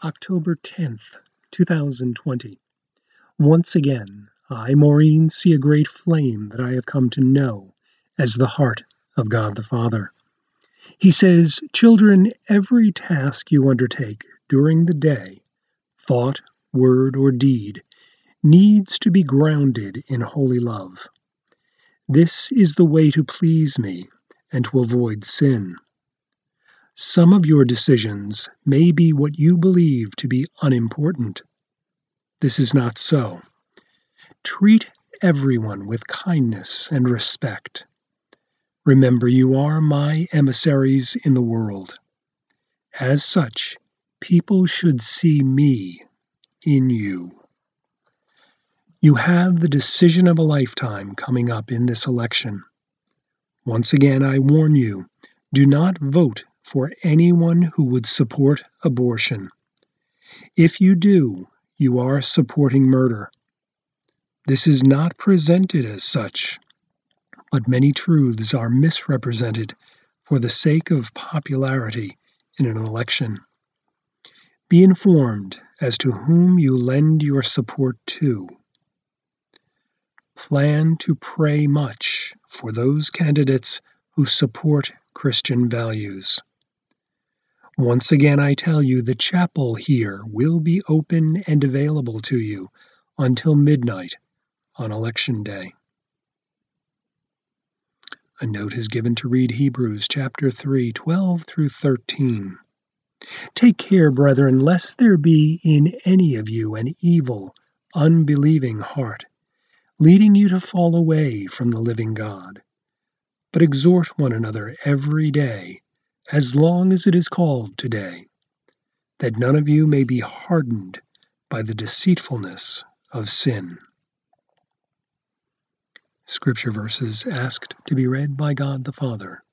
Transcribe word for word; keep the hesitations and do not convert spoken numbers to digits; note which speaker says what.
Speaker 1: October tenth, two thousand twenty. Once again, I, Maureen, see a great flame that I have come to know as the heart of God the Father. He says, "Children, every task you undertake during the day, thought, word, or deed, needs to be grounded in holy love. This is the way to please me and to avoid sin. Some of your decisions may be what you believe to be unimportant. This is not so. Treat everyone with kindness and respect. Remember, you are my emissaries in the world. As such, people should see me in you. You have the decision of a lifetime coming up in this election. Once again, I warn you, do not vote for anyone who would support abortion. If you do, you are supporting murder. This is not presented as such, but many truths are misrepresented for the sake of popularity in an election. Be informed as to whom you lend your support to. Plan to pray much for those candidates who support Christian values. Once again, I tell you, the chapel here will be open and available to you until midnight on Election Day." A note is given to read Hebrews chapter three, twelve through thirteen. "Take care, brethren, lest there be in any of you an evil, unbelieving heart, leading you to fall away from the living God. But exhort one another every day, as long as it is called today, that none of you may be hardened by the deceitfulness of sin." Scripture verses asked to be read by God the Father.